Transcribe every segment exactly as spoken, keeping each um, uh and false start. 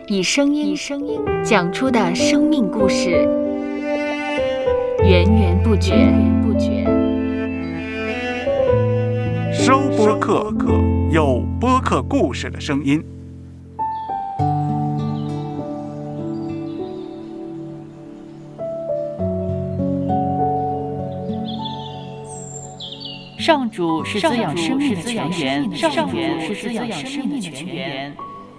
以声音讲出的生命故事，源源不绝。 收播客，有播客故事的声音。 上主是滋养生命的泉源，上主是滋养生命的泉源。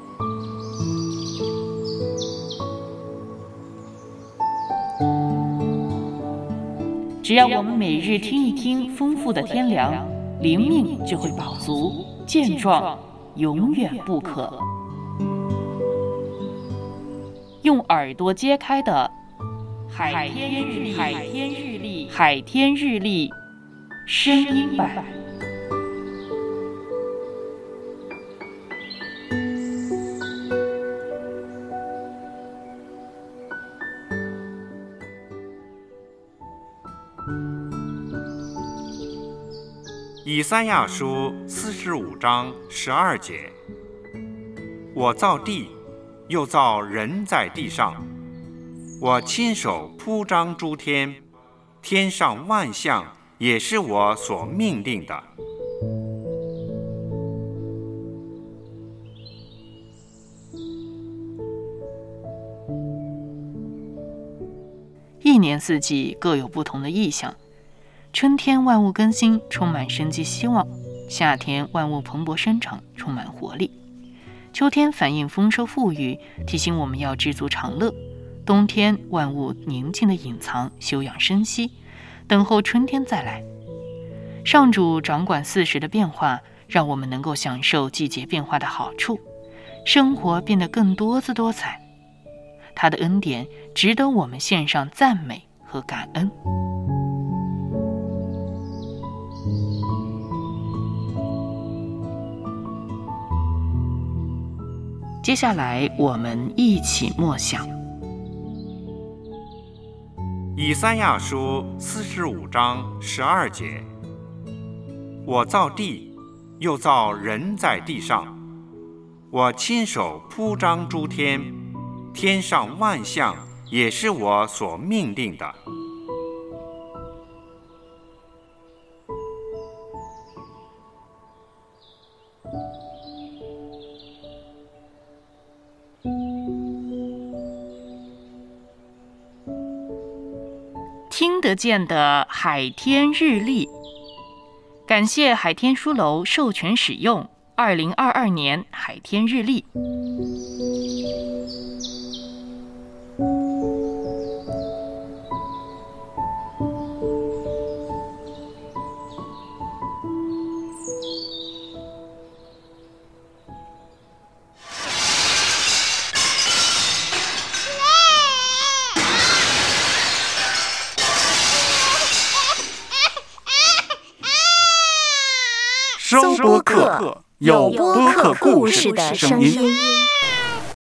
只要我们每日听一听丰富的天粮，灵命就会饱足健壮，永远不渴。用耳朵揭开的海天日历，海天日历，海天日历声音版。 以赛亚书四十五章十二节：我造地，又造人在地上，我亲手铺张诸天，天上万象也是我所命令的。 一年四季各有不同的意象。春天万物更新，充满生机希望；夏天万物蓬勃生长，充满活力；秋天反映丰收富裕，提醒我们要知足常乐；冬天万物宁静的隐藏，休养生息，等候春天再来。上主掌管四时的变化，让我们能够享受季节变化的好处，生活变得更多姿多彩。他的恩典值得我们献上赞美和感恩。接下来我们一起默想以赛亚书四十五章十二节：我造地，又造人在地上，我亲手铺张诸天，天上万象也是我所命令的。 听得见的海天日历，感谢海天书楼授权使用二零二二年海天日历。 收播客，有播客故事的声音。